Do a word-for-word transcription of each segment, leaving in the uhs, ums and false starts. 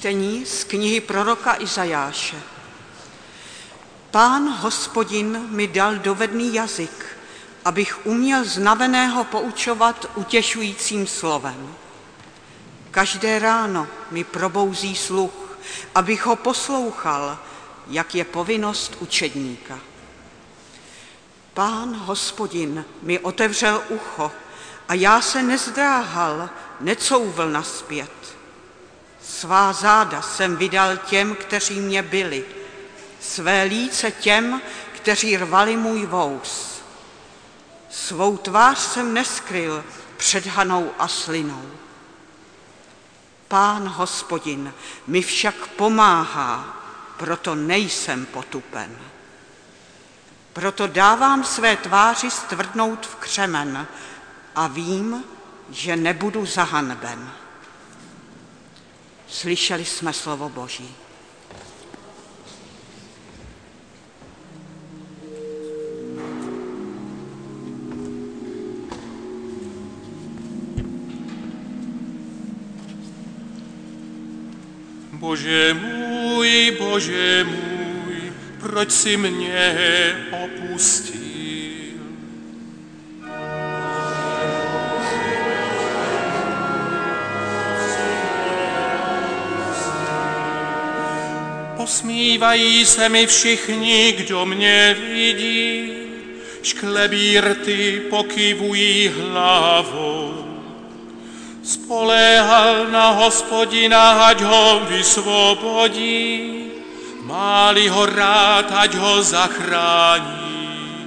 Čtení z knihy proroka Izajáše. Pán Hospodin mi dal dovedný jazyk, abych uměl znaveného poučovat utěšujícím slovem. Každé ráno mi probouzí sluch, abych ho poslouchal, jak je povinnost učedníka. Pán Hospodin mi otevřel ucho a já se nezdráhal, necouvl nazpět. Svá záda jsem vydal těm, kteří mě byli, své líce těm, kteří rvali můj vous. Svou tvář jsem neskryl před hanou a slinou. Pán Hospodin mi však pomáhá, proto nejsem potupen. Proto dávám své tváři stvrdnout v křemen a vím, že nebudu zahanben. Slyšeli jsme slovo Boží. Bože můj, Bože můj, proč jsi mě opustil? Posmívají se mi všichni, kdo mě vidí, šklebí rty pokyvují hlavou. Spoléhal na Hospodina, ať ho vysvobodí, má-li ho rád, ať ho zachrání.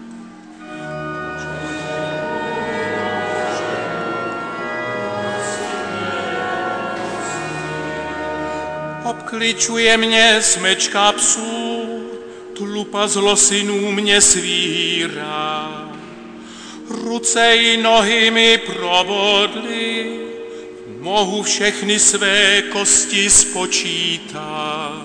Obkličuje mě smečka psů, tlupa zlosinů mě svírá. Ruce i nohy mi probodly, mohu všechny své kosti spočítat.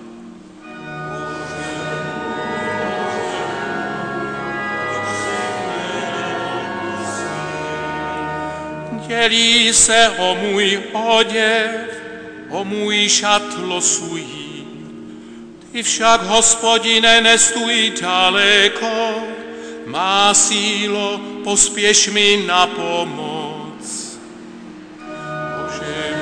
Dělí se o můj oděv, o můj šat losují. Ty však, Hospodine, nestůj daleko, má sílo, pospěš mi na pomoc. Bože,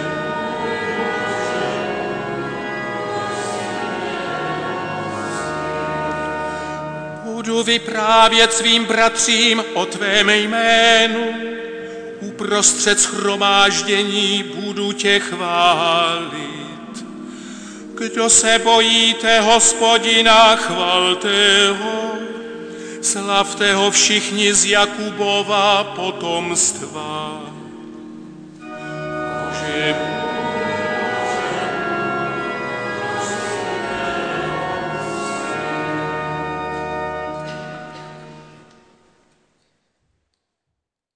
budu vyprávět svým bratřím o tvém jménu, uprostřed shromáždění budu tě chválit. Kdo se bojíte Hospodina, chvalte ho, slavte ho všichni z Jakubova potomstva.